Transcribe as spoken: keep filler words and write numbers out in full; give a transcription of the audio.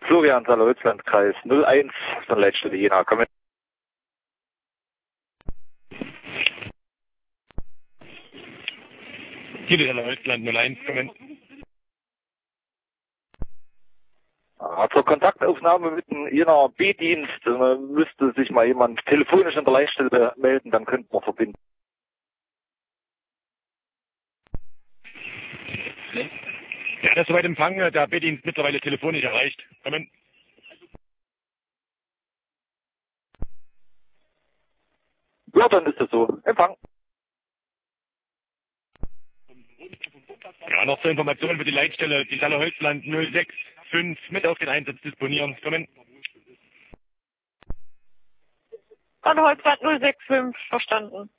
Florian Saale-Holzlandkreis null eins von Leitstelle Jena. Komm mit. Hier ist Saale-Holzland null eins, komm mit. Ah, zur Kontaktaufnahme mit dem Jener B-Dienst äh, müsste sich mal jemand telefonisch an der Leitstelle melden, dann könnten wir verbinden. Ja, das ist soweit Empfang, der B-Dienst mittlerweile telefonisch erreicht. Komm mit. Ja, dann ist es so. Empfang. Ja, noch zur Information für die Leitstelle, die Saale-Holzland null sechs fünf mit auf den Einsatz disponieren. Komm mit. Saale-Holzland null sechs fünf, verstanden.